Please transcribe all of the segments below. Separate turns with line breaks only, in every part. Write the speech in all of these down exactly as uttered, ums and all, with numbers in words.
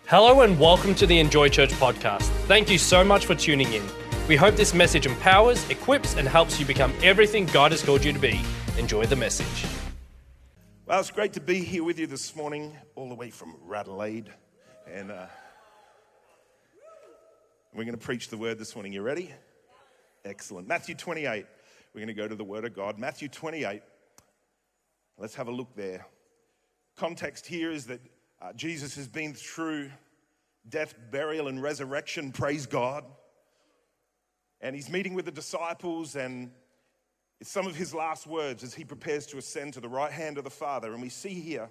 Hello and welcome to the Enjoy Church podcast. Thank you so much for tuning in. We hope this message empowers, equips, and helps you become everything God has called you to be. Enjoy the message.
Well, it's great to be here with you this morning, all the way from Radelaide. And uh, we're going to preach the word this morning. You ready? Excellent. Matthew twenty-eight. We're going to go to the word of God. Matthew twenty-eight. Let's have a look there. Context here is that uh, Jesus has been through death, burial, and resurrection. Praise God. And he's meeting with the disciples, and it's some of his last words as he prepares to ascend to the right hand of the Father. And we see here,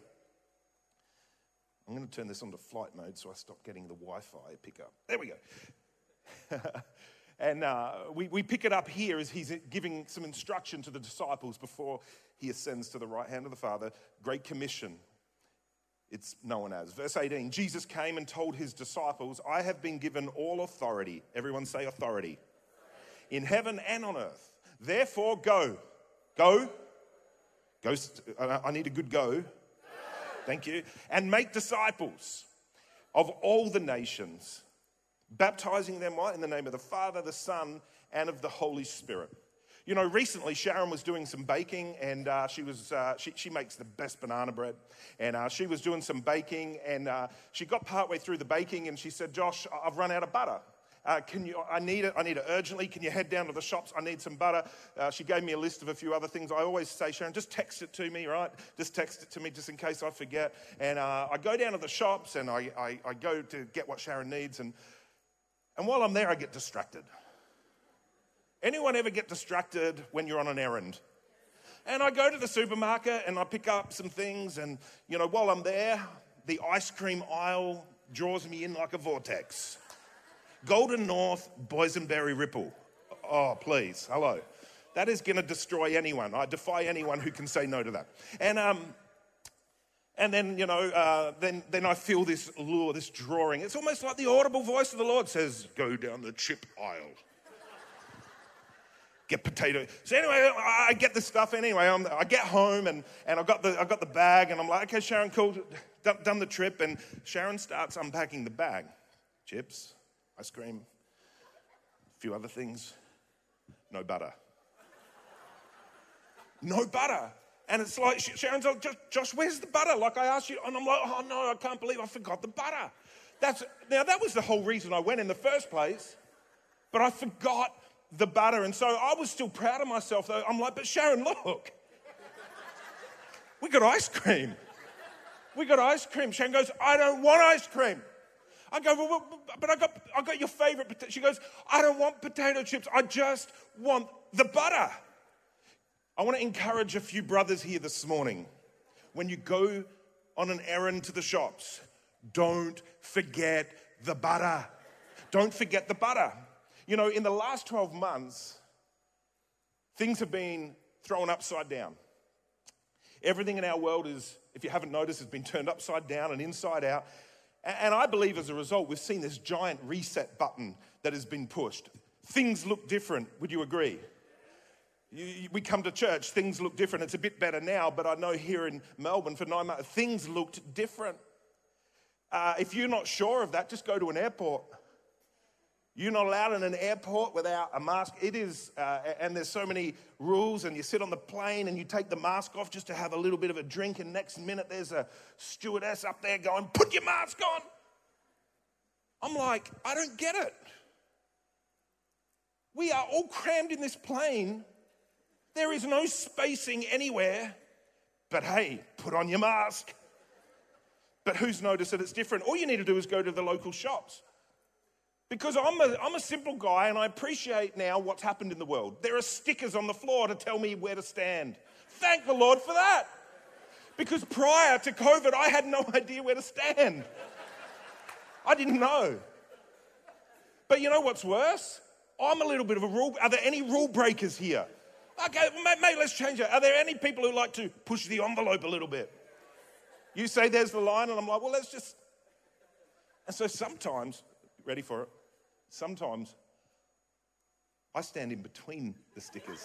I'm going to turn this on to flight mode so I stop getting the Wi-Fi pickup. There we go. and uh, we, we pick it up here as he's giving some instruction to the disciples before he ascends to the right hand of the Father. Great Commission, it's known as. Verse eighteen, Jesus came and told his disciples, I have been given all authority. Everyone say authority. In heaven and on earth. Therefore, go. Go. Go. I need a good go. Thank you. And make disciples of all the nations, baptizing them what? In the name of the Father, the Son, and of the Holy Spirit. You know, recently Sharon was doing some baking, and uh, she was uh, she, she makes the best banana bread, and uh, she was doing some baking, and uh, she got partway through the baking, and she said, Josh, I've run out of butter. Uh, can you? I need it. I need it urgently. Can you head down to the shops? I need some butter. Uh, she gave me a list of a few other things. I always say, Sharon, just text it to me, right? Just text it to me, just in case I forget. And uh, I go down to the shops, and I, I, I go to get what Sharon needs, and and while I'm there, I get distracted. Anyone ever get distracted when you're on an errand? And I go to the supermarket and I pick up some things, and you know, while I'm there, the ice cream aisle draws me in like a vortex. Golden North Boysenberry Ripple. Oh, please, hello. That is going to destroy anyone. I defy anyone who can say no to that. And um, and then, you know, uh, then then I feel this lure, this drawing. It's almost like the audible voice of the Lord says, go down the chip aisle. Get potato. So anyway, I get the stuff anyway. I'm, I get home and, and I got the I got the bag, and I'm like, okay, Sharon, cool, done, done the trip. And Sharon starts unpacking the bag. Chips, ice cream, a few other things. No butter. No butter. And it's like, Sharon's like, Josh, where's the butter? Like I asked you, and I'm like, oh no, I can't believe I forgot the butter. That's now that was the whole reason I went in the first place, but I forgot the butter. And so I was still proud of myself though. I'm like, but Sharon, look, we got ice cream. We got ice cream. Sharon goes, I don't want ice cream. I go, well, but I got I got your favorite potato. She goes, I don't want potato chips. I just want the butter. I want to encourage a few brothers here this morning. When you go on an errand to the shops, don't forget the butter. Don't forget the butter. You know, in the last twelve months, things have been thrown upside down. Everything in our world is, if you haven't noticed, has been turned upside down and inside out. And I believe as a result, we've seen this giant reset button that has been pushed. Things look different. Would you agree? You, we come to church, things look different. It's a bit better now, but I know here in Melbourne for nine months, things looked different. Uh, if you're not sure of that, just go to an airport. You're not allowed in an airport without a mask. It is, uh, and there's so many rules, and you sit on the plane and you take the mask off just to have a little bit of a drink, and next minute there's a stewardess up there going, put your mask on. I'm like, I don't get it. We are all crammed in this plane. There is no spacing anywhere, but hey, put on your mask. But who's noticed that it's different? All you need to do is go to the local shops. Because I'm a, I'm a simple guy, and I appreciate now what's happened in the world. There are stickers on the floor to tell me where to stand. Thank the Lord for that. Because prior to COVID, I had no idea where to stand. I didn't know. But you know what's worse? I'm a little bit of a rule. Are there any rule breakers here? Okay, mate, mate, let's change it. Are there any people who like to push the envelope a little bit? You say there's the line, and I'm like, well, let's just... And so sometimes... Ready for it? Sometimes I stand in between the stickers.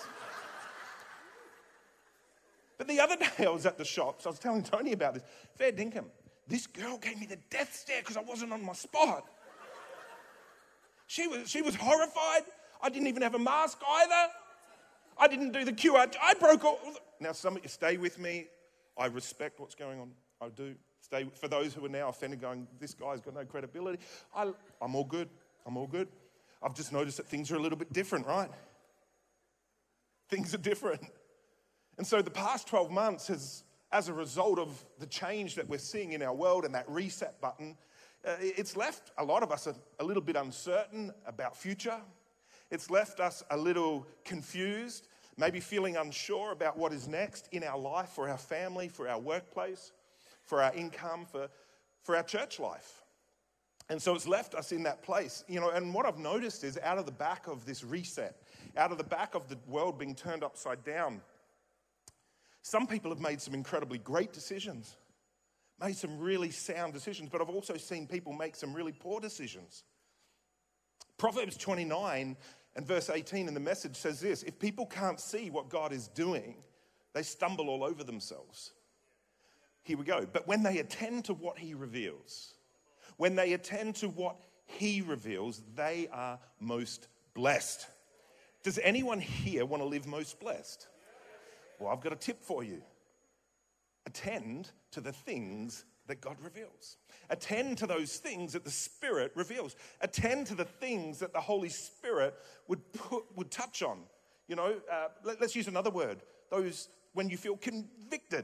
But the other day I was at the shops. I was telling Tony about this. Fair dinkum. This girl gave me the death stare because I wasn't on my spot. She was, she was horrified. I didn't even have a mask either. I didn't do the Q R. I broke all. Now, some of you stay with me. I respect what's going on. I do. Stay. For those who are now offended going, this guy's got no credibility. I, I'm all good. I'm all good. I've just noticed that things are a little bit different, right? Things are different. And so the past twelve months has, as a result of the change that we're seeing in our world and that reset button, uh, it's left a lot of us a, a little bit uncertain about future. It's left us a little confused, maybe feeling unsure about what is next in our life, for our family, for our workplace, for our income, for, for our church life. And so it's left us in that place, you know, and what I've noticed is out of the back of this reset, out of the back of the world being turned upside down, some people have made some incredibly great decisions, made some really sound decisions, but I've also seen people make some really poor decisions. Proverbs twenty-nine and verse eighteen in the Message says this: if people can't see what God is doing, they stumble all over themselves. Here we go. But when they attend to what he reveals, when they attend to what he reveals, they are most blessed. Does anyone here want to live most blessed? Well, I've got a tip for you. Attend to the things that God reveals. Attend to those things that the Spirit reveals. Attend to the things that the Holy Spirit would put, would touch on. You know, uh, let, let's use another word. Those when you feel convicted.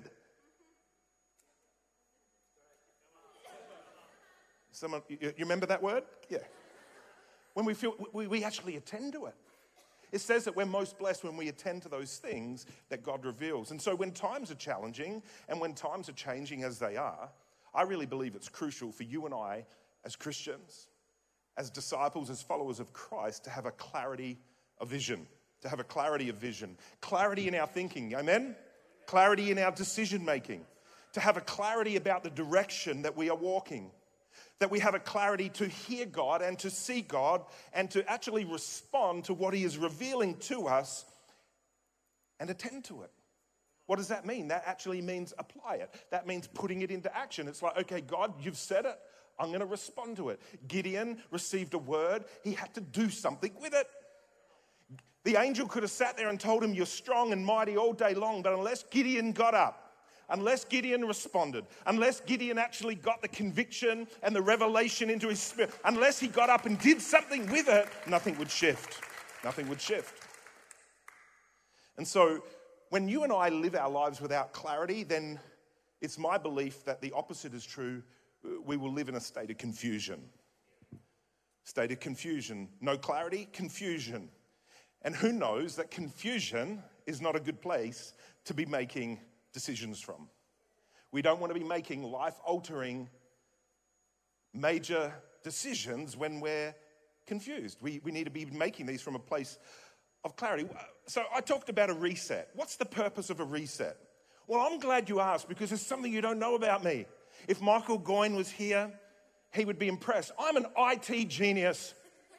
Someone, you, you remember that word? Yeah. When we feel, we, we actually attend to it. It says that we're most blessed when we attend to those things that God reveals. And so when times are challenging and when times are changing as they are, I really believe it's crucial for you and I as Christians, as disciples, as followers of Christ, to have a clarity of vision, to have a clarity of vision, clarity in our thinking, amen? Clarity in our decision making, to have a clarity about the direction that we are walking. That we have a clarity to hear God and to see God and to actually respond to what he is revealing to us and attend to it. What does that mean? That actually means apply it. That means putting it into action. It's like, okay, God, you've said it. I'm going to respond to it. Gideon received a word. He had to do something with it. The angel could have sat there and told him, you're strong and mighty all day long, but unless Gideon got up, unless Gideon responded, unless Gideon actually got the conviction and the revelation into his spirit, unless he got up and did something with it, nothing would shift. Nothing would shift. And so when you and I live our lives without clarity, then it's my belief that the opposite is true. We will live in a state of confusion. State of confusion. No clarity, confusion. And who knows that confusion is not a good place to be making decisions from. We don't want to be making life-altering major decisions when we're confused. We, we need to be making these from a place of clarity. So I talked about a reset. What's the purpose of a reset? Well, I'm glad you asked because there's something you don't know about me. If Michael Goyne was here, he would be impressed. I'm an I T genius.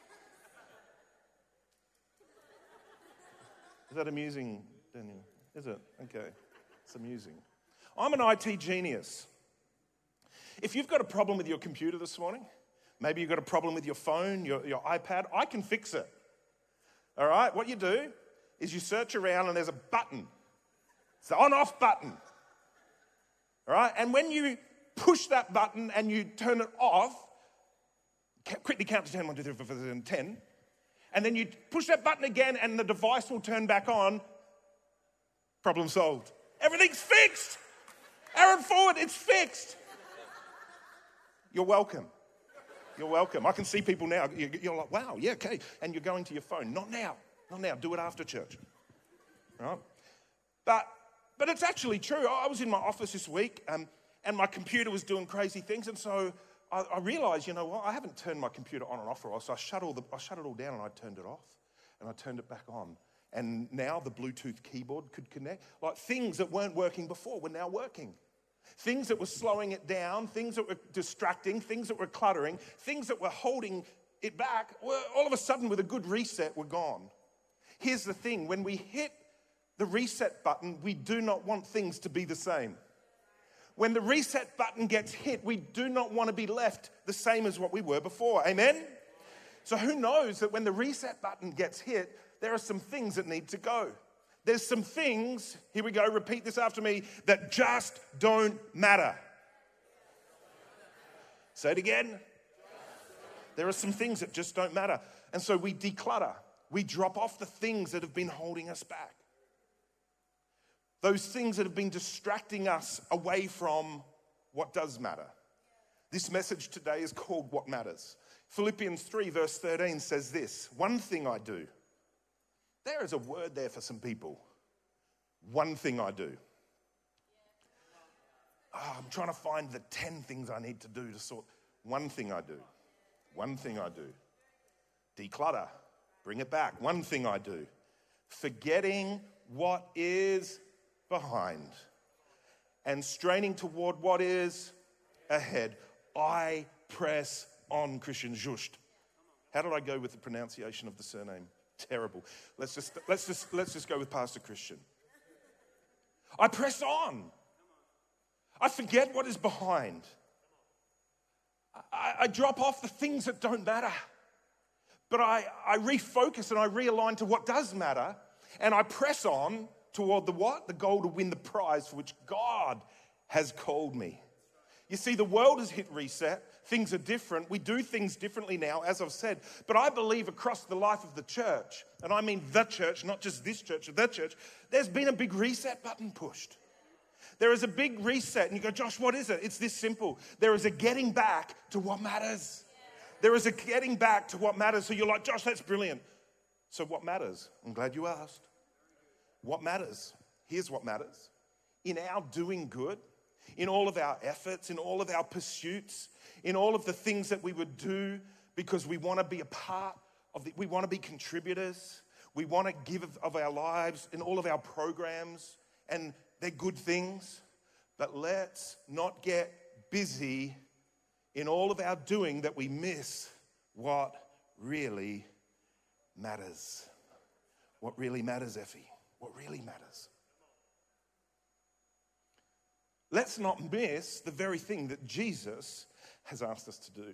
Is that amusing, Daniel? Is it? Okay. It's amusing. I'm an I T genius. If you've got a problem with your computer this morning, maybe you've got a problem with your phone, your, your iPad, I can fix it. All right? What you do is you search around and there's a button. It's the on-off button. All right? And when you push that button and you turn it off, quickly count to ten, one, two, three, four, five, six, ten, and then you push that button again and the device will turn back on, problem solved. Everything's fixed. Aaron Forward, it's fixed. You're welcome. You're welcome. I can see people now. You're like, wow, yeah, okay. And you're going to your phone. Not now. Not now. Do it after church. Right? But, but it's actually true. I was in my office this week um, and my computer was doing crazy things. And so I, I realized, you know what? I haven't turned my computer on and off for a while. So I shut, all the, I shut it all down and I turned it off. And I turned it back on. And now the Bluetooth keyboard could connect. Like things that weren't working before were now working. Things that were slowing it down, things that were distracting, things that were cluttering, things that were holding it back, were all of a sudden with a good reset were gone. Here's the thing, when we hit the reset button, we do not want things to be the same. when the reset button gets hit, we do not want to be left the same as what we were before. Amen? So who knows that when the reset button gets hit, there are some things that need to go. There's some things, here we go, repeat this after me, that just don't matter. Say it again. There are some things that just don't matter. And so we declutter. We drop off the things that have been holding us back. Those things that have been distracting us away from what does matter. This message today is called What Matters. Philippians three verse thirteen says this, one thing I do. There is a word there for some people. One thing I do. Oh, I'm trying to find the ten things I need to do to sort. One thing I do. One thing I do. Declutter. Bring it back. One thing I do. Forgetting what is behind and straining toward what is ahead. I press on. Christian Just. How did I go with the pronunciation of the surname? Terrible. Let's just let's just let's just go with Pastor Christian. I press on. I forget what is behind. I, I drop off the things that don't matter. But I, I refocus and I realign to what does matter. And I press on toward the what? The goal to win the prize for which God has called me. You see, the world has hit reset. Things are different. We do things differently now, as I've said. But I believe across the life of the church, and I mean the church, not just this church, the church, there's been a big reset button pushed. There is a big reset. And you go, Josh, what is it? It's this simple. There is a getting back to what matters. There is a getting back to what matters. So you're like, Josh, that's brilliant. So what matters? I'm glad you asked. What matters? Here's what matters. In our doing good, in all of our efforts, in all of our pursuits, in all of the things that we would do because we want to be a part of the, we want to be contributors, we want to give of, of our lives in all of our programs, and they're good things, but let's not get busy in all of our doing that we miss what really matters. What really matters, Effie? What really matters? Let's not miss the very thing that Jesus has asked us to do.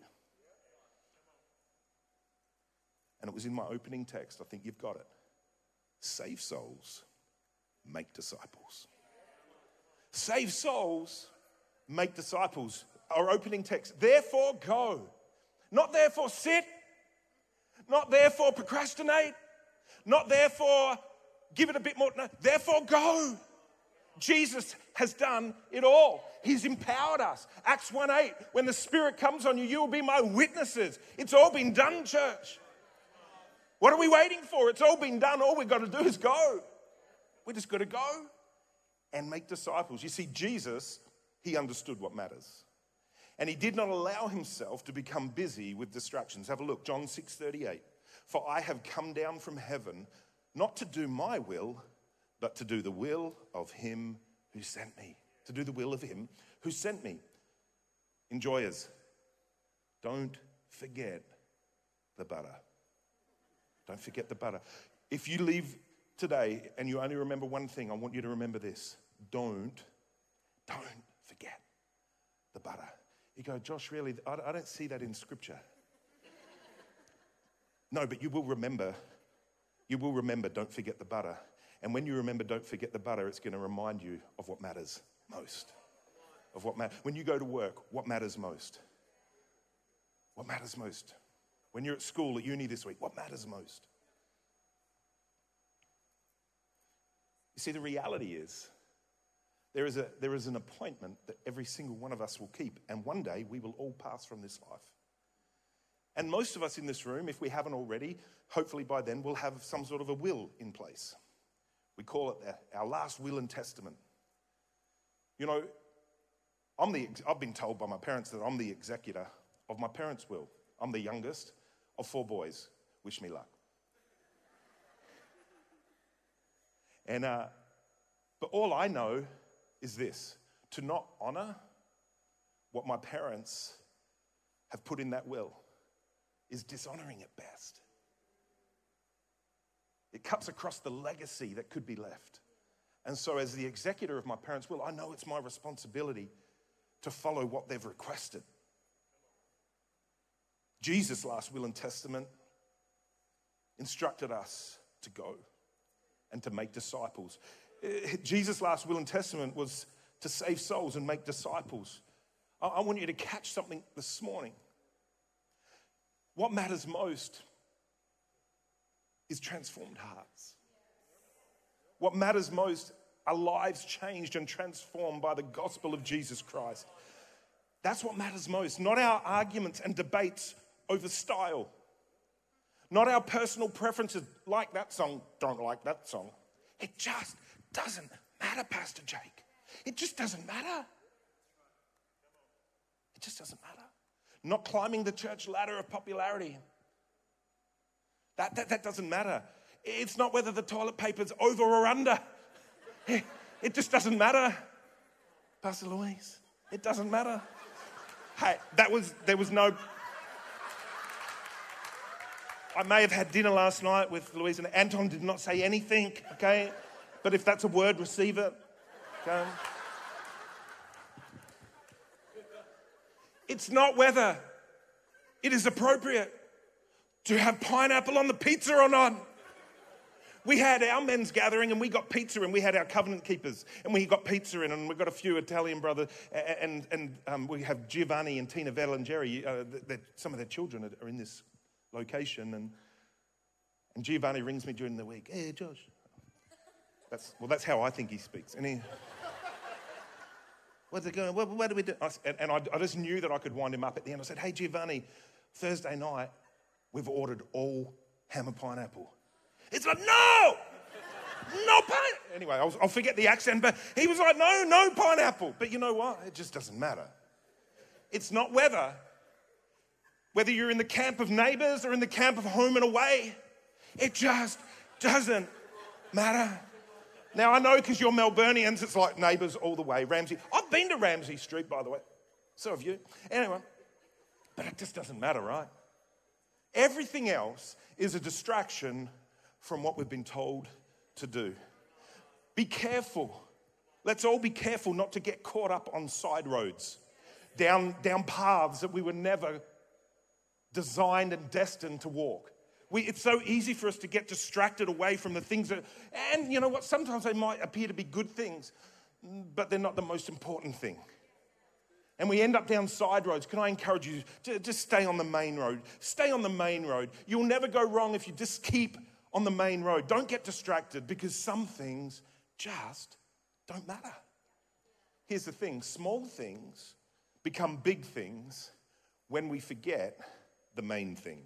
And it was in my opening text. I think you've got it. Save souls, make disciples. Save souls, make disciples. Our opening text. Therefore go. Not therefore sit. Not therefore procrastinate. Not therefore give it a bit more. No, therefore go. Jesus has done it all. He's empowered us. Acts one eight, when the Spirit comes on you, you will be my witnesses. It's all been done, church. What are we waiting for? It's all been done. All we've got to do is go. We just got to go and make disciples. You see, Jesus, he understood what matters. And he did not allow himself to become busy with distractions. Have a look, John six thirty-eight. For I have come down from heaven, not to do my will, but to do the will of him who sent me. To do the will of him who sent me. Enjoyers, don't forget the butter. Don't forget the butter. If you leave today and you only remember one thing, I want you to remember this. Don't, don't forget the butter. You go, Josh, really? I I don't see that in Scripture. No, but you will remember. You will remember, don't forget the butter. And when you remember, don't forget the butter, it's going to remind you of what matters most. Of what matters. When you go to work, what matters most? What matters most? When you're at school, at uni this week, what matters most? You see, the reality is, there is a there is an appointment that every single one of us will keep, and one day we will all pass from this life. And most of us in this room, if we haven't already, hopefully by then we'll have some sort of a will in place. We call it our last will and testament. You know, I'm the I've been told by my parents that I'm the executor of my parents' will. I'm the youngest of four boys. Wish me luck. And uh, but all I know is this: to not honor what my parents have put in that will is dishonoring at best. It cuts across the legacy that could be left. And so as the executor of my parents' will, I know it's my responsibility to follow what they've requested. Jesus' last will and testament instructed us to go and to make disciples. Jesus' last will and testament was to save souls and make disciples. I want you to catch something this morning. What matters most is transformed hearts. What matters most are lives changed and transformed by the gospel of Jesus Christ. That's what matters most, not our arguments and debates over style. Not our personal preferences, like that song, don't like that song. It just doesn't matter, Pastor Jake. It just doesn't matter. It just doesn't matter. Not climbing the church ladder of popularity. That, that, that doesn't matter. It's not whether the toilet paper's over or under. It, it just doesn't matter. Pastor Louise, it doesn't matter. Hey, that was, there was no... I may have had dinner last night with Louise and Anton did not say anything, okay? But if that's a word, receive it, okay? It's not whether it is appropriate to have pineapple on the pizza or not. We had our men's gathering and we got pizza, and we had our covenant keepers and we got pizza in, and we've got a few Italian brothers, and, and um, we have Giovanni and Tina, Vel and Jerry. Uh, some of their children are in this location, and and Giovanni rings me during the week. Hey, Josh. That's well. That's how I think he speaks. And he, what's it going? What, what do we do? I, and and I, I just knew that I could wind him up at the end. I said, Hey, Giovanni, Thursday night we've ordered all ham and pineapple. It's like, no, no pineapple. Anyway, I'll, I'll forget the accent, but he was like, no, no pineapple. But you know what? It just doesn't matter. It's not whether. Whether you're in the camp of neighbours or in the camp of home and away, it just doesn't matter. Now, I know because you're Melburnians, it's like neighbours all the way. Ramsey. I've been to Ramsey Street, by the way. So have you. Anyway, but it just doesn't matter, right? Everything else is a distraction from what we've been told to do. Be careful. Let's all be careful not to get caught up on side roads, down, down paths that we were never designed and destined to walk. We, it's so easy for us to get distracted away from the things that, and you know what, sometimes they might appear to be good things, but they're not the most important thing. And we end up down side roads. Can I encourage you to just stay on the main road? Stay on the main road. You'll never go wrong if you just keep on the main road. Don't get distracted, because some things just don't matter. Here's the thing, small things become big things when we forget the main thing.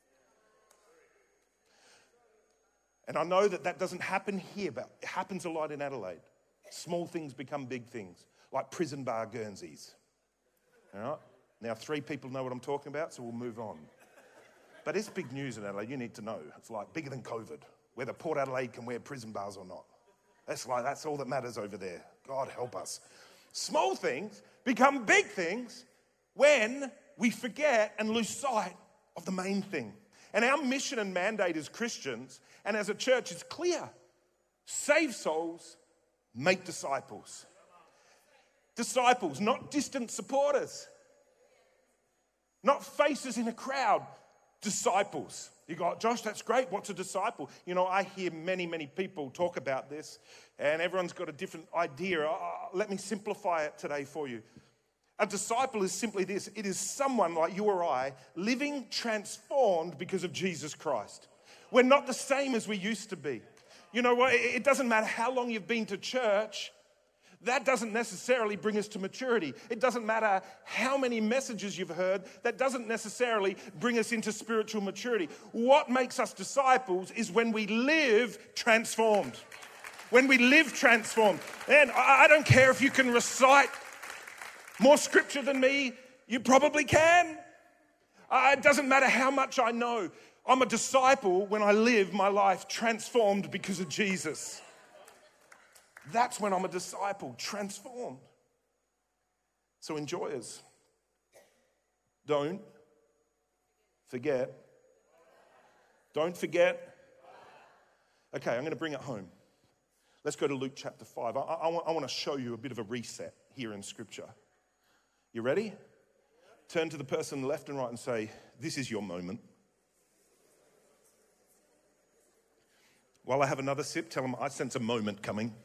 And I know that that doesn't happen here, but it happens a lot in Adelaide. Small things become big things, like prison bar Guernseys. All right? Now, three people know what I'm talking about, so we'll move on. But it's big news in Adelaide. You need to know. It's like bigger than COVID, whether Port Adelaide can wear prison bars or not. That's like, that's all that matters over there. God help us. Small things become big things when we forget and lose sight of the main thing. And our mission and mandate as Christians and as a church is clear. Save souls, make disciples. Disciples, not distant supporters. Not faces in a crowd. Disciples. You go, Josh, that's great. What's a disciple? You know, I hear many, many people talk about this, and everyone's got a different idea. Uh, let me simplify it today for you. A disciple is simply this. It is someone like you or I living transformed because of Jesus Christ. We're not the same as we used to be. You know what? It doesn't matter how long you've been to church. That doesn't necessarily bring us to maturity. It doesn't matter how many messages you've heard. That doesn't necessarily bring us into spiritual maturity. What makes us disciples is when we live transformed. When we live transformed. And I don't care if you can recite more scripture than me. You probably can. Uh, it doesn't matter how much I know. I'm a disciple when I live my life transformed because of Jesus. That's when I'm a disciple, transformed. So enjoyers, don't forget. Don't forget. Okay, I'm going to bring it home. Let's go to Luke chapter five. I, I, I want to show you a bit of a reset here in Scripture. You ready? Turn to the person left and right and say, this is your moment. While I have another sip, tell them I sense a moment coming.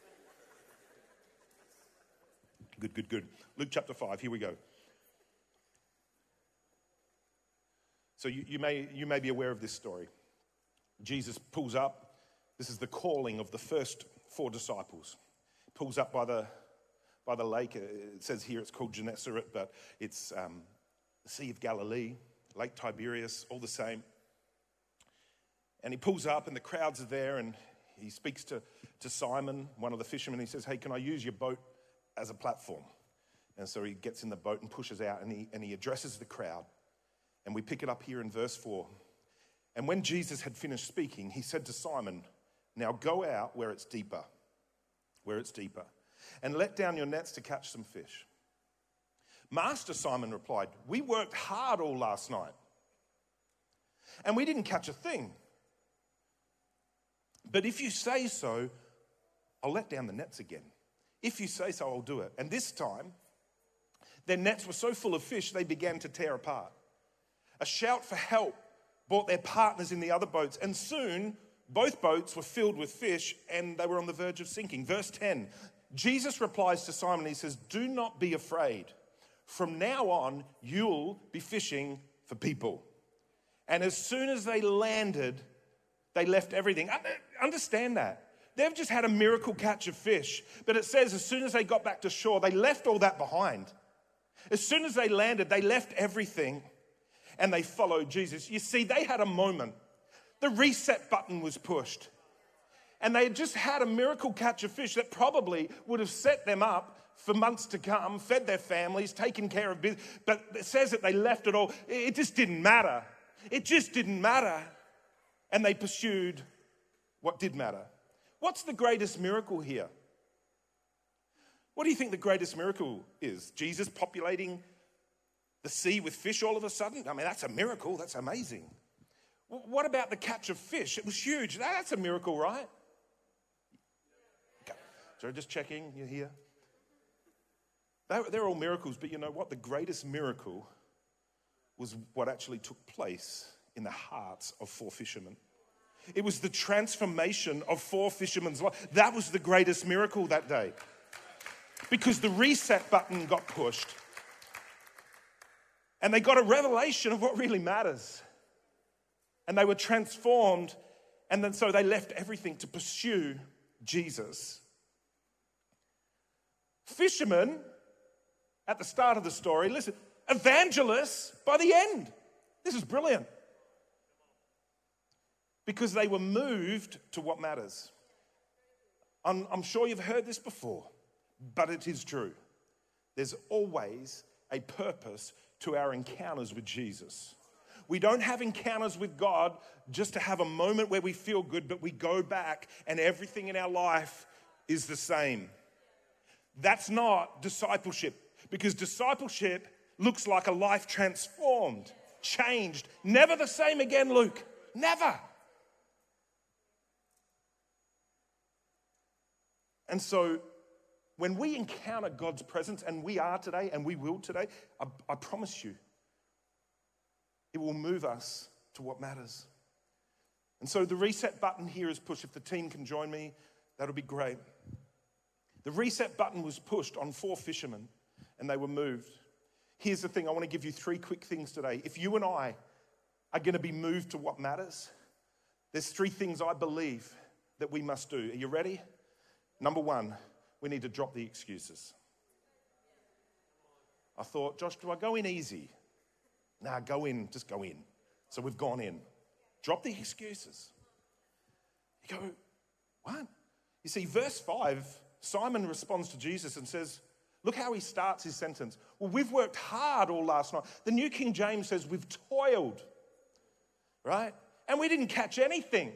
Good, good, good. Luke chapter five, here we go. So you, you, may, you may be aware of this story. Jesus pulls up. This is the calling of the first four disciples. Pulls up by the, by the lake. It says here it's called Gennesaret, but it's um, the Sea of Galilee, Lake Tiberias, all the same. And he pulls up and the crowds are there and he speaks to, to Simon, one of the fishermen. He says, hey, can I use your boat as a platform? And so he gets in the boat and pushes out and he, and he addresses the crowd. And we pick it up here in verse four. And when Jesus had finished speaking, he said to Simon, now go out where it's deeper, where it's deeper, and let down your nets to catch some fish. Master, Simon replied, we worked hard all last night and we didn't catch a thing. But if you say so, I'll let down the nets again. If you say so, I'll do it. And this time, their nets were so full of fish, they began to tear apart. A shout for help brought their partners in the other boats, and soon both boats were filled with fish, and they were on the verge of sinking. Verse ten, Jesus replies to Simon, he says, do not be afraid. From now on, you'll be fishing for people. And as soon as they landed, they left everything. Understand that. They've just had a miracle catch of fish. But it says as soon as they got back to shore, they left all that behind. As soon as they landed, they left everything and they followed Jesus. You see, they had a moment. The reset button was pushed. And they had just had a miracle catch of fish that probably would have set them up for months to come, fed their families, taken care of business. But it says that they left it all. It just didn't matter. It just didn't matter. And they pursued what did matter. What's the greatest miracle here? What do you think the greatest miracle is? Jesus populating the sea with fish all of a sudden? I mean, that's a miracle. That's amazing. What about the catch of fish? It was huge. That's a miracle, right? Okay. So just checking, you're here. They're, they're all miracles, but you know what? The greatest miracle was what actually took place in the hearts of four fishermen. It was the transformation of four fishermen's lives. That was the greatest miracle that day. Because the reset button got pushed. And they got a revelation of what really matters. And they were transformed. And then so they left everything to pursue Jesus. Fishermen, at the start of the story, listen, evangelists by the end. This is brilliant. Because they were moved to what matters. I'm, I'm sure you've heard this before, but it is true. There's always a purpose to our encounters with Jesus. We don't have encounters with God just to have a moment where we feel good, but we go back and everything in our life is the same. That's not discipleship, because discipleship looks like a life transformed, changed, never the same again, Luke, never. And so when we encounter God's presence, and we are today, and we will today, I, I promise you, it will move us to what matters. And so the reset button here is pushed. If the team can join me, that'll be great. The reset button was pushed on four fishermen, and they were moved. Here's the thing, I want to give you three quick things today. If you and I are going to be moved to what matters, there's three things I believe that we must do. Are you ready? Number one, we need to drop the excuses. I thought, Josh, do I go in easy? Nah, go in, just go in. So we've gone in. Drop the excuses. You go, what? You see, verse five, Simon responds to Jesus and says, look how he starts his sentence. Well, we've worked hard all last night. The New King James says we've toiled, right? And we didn't catch anything.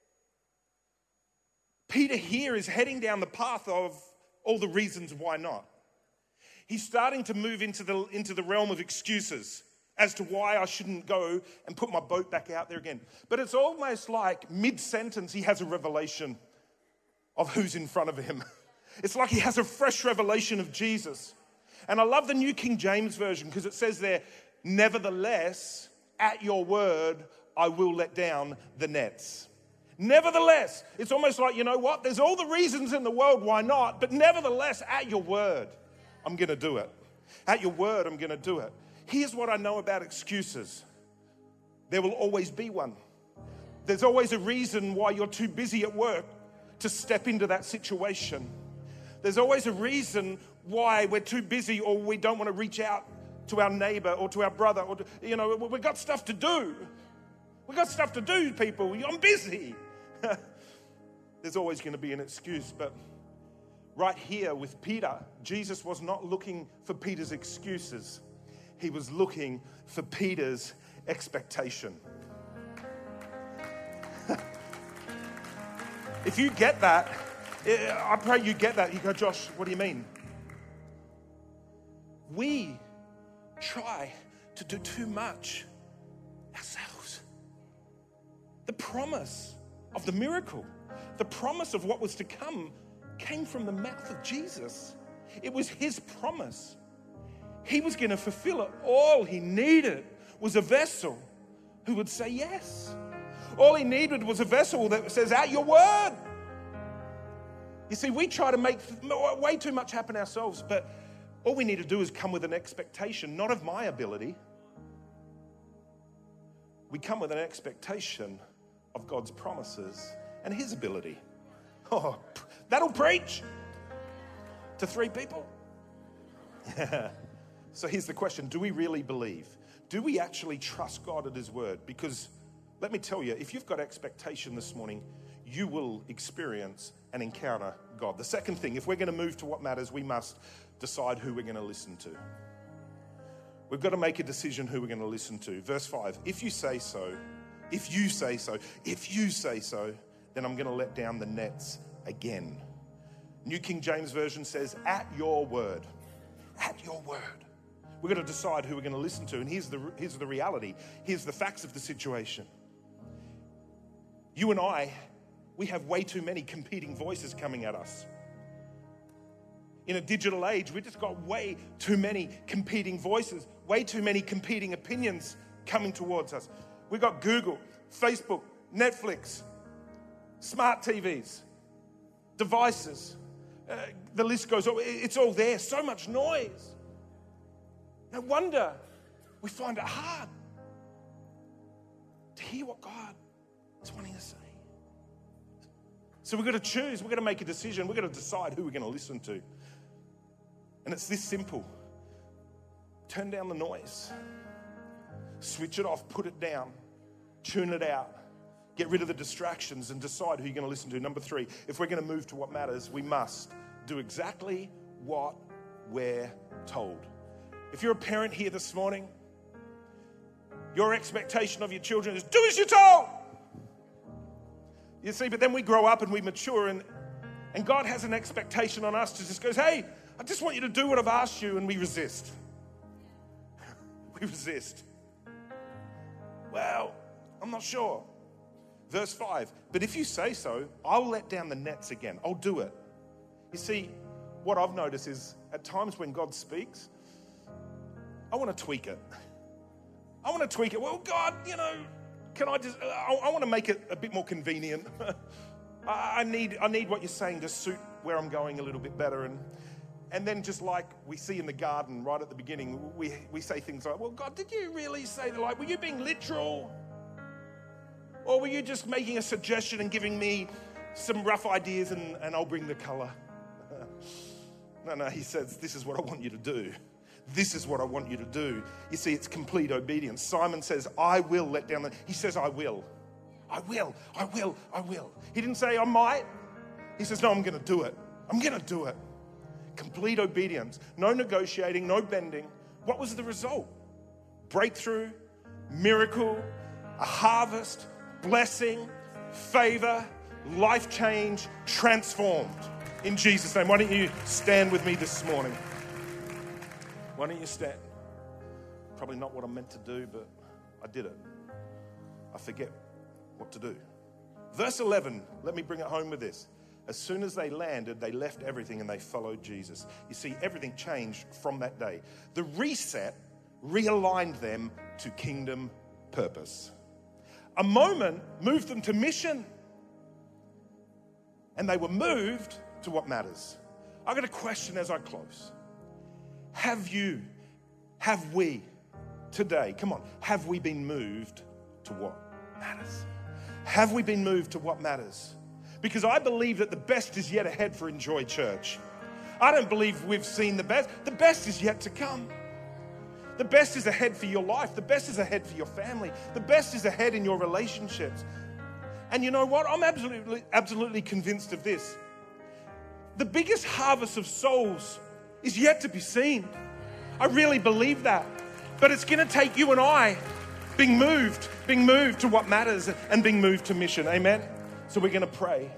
Peter here is heading down the path of all the reasons why not. He's starting to move into the, into the realm of excuses as to why I shouldn't go and put my boat back out there again. But it's almost like mid-sentence he has a revelation of who's in front of him. It's like he has a fresh revelation of Jesus. And I love the New King James Version because it says there, nevertheless, at your word, I will let down the nets. Nevertheless, it's almost like, you know what? There's all the reasons in the world why not, but nevertheless, at your word, I'm going to do it. At your word, I'm going to do it. Here's what I know about excuses. There will always be one. There's always a reason why you're too busy at work to step into that situation. There's always a reason why we're too busy or we don't want to reach out to our neighbor or to our brother. Or to, you know, we've got stuff to do. We've got stuff to do, people. I'm busy. There's always going to be an excuse. But right here with Peter, Jesus was not looking for Peter's excuses. He was looking for Peter's expectation. If you get that, I pray you get that. You go, Josh, what do you mean? We try to do too much ourselves. The promise of the miracle, the promise of what was to come, came from the mouth of Jesus. It was his promise. He was going to fulfill it. All he needed was a vessel who would say yes. All he needed was a vessel that says, at your word. You see, we try to make way too much happen ourselves, but all we need to do is come with an expectation, not of my ability. We come with an expectation of God's promises and his ability. Oh, that'll preach to three people. So here's the question. Do we really believe? Do we actually trust God at his word? Because let me tell you, if you've got expectation this morning, you will experience and encounter God. The second thing, if we're going to move to what matters, we must decide who we're going to listen to. We've got to make a decision who we're going to listen to. Verse five, if you say so, if you say so, if you say so, then I'm going to let down the nets again. New King James Version says, at your word. At your word. We've got to decide who we're going to listen to. And here's the, here's the reality. Here's the facts of the situation. You and I, we have way too many competing voices coming at us. In a digital age, we've just got way too many competing voices, way too many competing opinions coming towards us. We've got Google, Facebook, Netflix, smart T Vs, devices. Uh, the list goes on. It's all there. So much noise. No wonder we find it hard to hear what God is wanting to say. So we've got to choose. We've got to make a decision. We've got to decide who we're going to listen to. And it's this simple. Turn down the noise. Switch it off. Put it down. Tune it out. Get rid of the distractions and decide who you're going to listen to. Number three, if we're going to move to what matters, we must do exactly what we're told. If you're a parent here this morning, your expectation of your children is do as you're told. You see, but then we grow up and we mature, and, and God has an expectation on us to just go, hey, I just want you to do what I've asked you, and we resist. We resist. Well, I'm not sure. Verse five, but if you say so, I'll let down the nets again. I'll do it. You see, what I've noticed is at times when God speaks, I want to tweak it. I want to tweak it. Well, God, you know, can I just, I, I want to make it a bit more convenient. I, I need I need what you're saying to suit where I'm going a little bit better. And and then just like we see in the garden right at the beginning, we, we say things like, well, God, did you really say that? Like, were you being literal? Or were you just making a suggestion and giving me some rough ideas and, and I'll bring the color? No, no, he says, this is what I want you to do. This is what I want you to do. You see, it's complete obedience. Simon says, I will let down the... He says, I will. I will. I will. I will. He didn't say, I might. He says, no, I'm going to do it. I'm going to do it. Complete obedience. No negotiating, no bending. What was the result? Breakthrough, miracle, a harvest, blessing, favor, life change, transformed. In Jesus' name, why don't you stand with me this morning? Why don't you stand? Probably not what I meant to do, but I did it. I forget what to do. Verse eleven, let me bring it home with this. As soon as they landed, they left everything and they followed Jesus. You see, everything changed from that day. The reset realigned them to kingdom purpose. A moment moved them to mission. And they were moved to what matters. I've got a question as I close. Have you, have we today, come on, have we been moved to what matters? Have we been moved to what matters? Because I believe that the best is yet ahead for Enjoy Church. I don't believe we've seen the best. The best is yet to come. The best is ahead for your life. The best is ahead for your family. The best is ahead in your relationships. And you know what? I'm absolutely, absolutely convinced of this. The biggest harvest of souls is yet to be seen. I really believe that. But it's going to take you and I being moved, being moved to what matters and being moved to mission. Amen? So we're going to pray.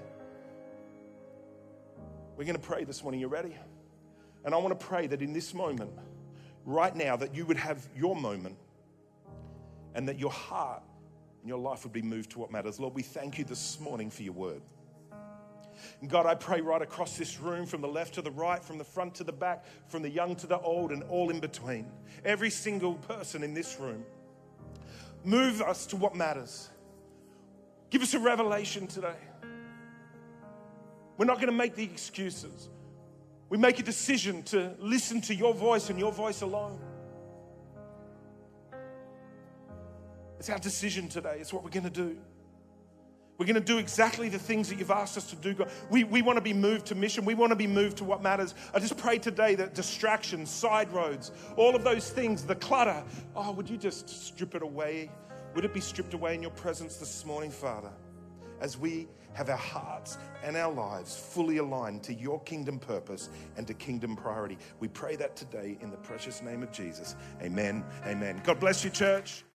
We're going to pray this morning. You ready? And I want to pray that in this moment, right now, that you would have your moment and that your heart and your life would be moved to what matters. Lord, we thank you this morning for your word. And God, I pray right across this room, from the left to the right, from the front to the back, from the young to the old, and all in between. Every single person in this room. Move us to what matters. Give us a revelation today. We're not going to make the excuses. We make a decision to listen to your voice and your voice alone. It's our decision today. It's what we're going to do. We're going to do exactly the things that you've asked us to do. God. We, we want to be moved to mission. We want to be moved to what matters. I just pray today that distractions, side roads, all of those things, the clutter, oh, would you just strip it away? Would it be stripped away in your presence this morning, Father, as we have our hearts and our lives fully aligned to your kingdom purpose and to kingdom priority. We pray that today in the precious name of Jesus. Amen. Amen. God bless you, church.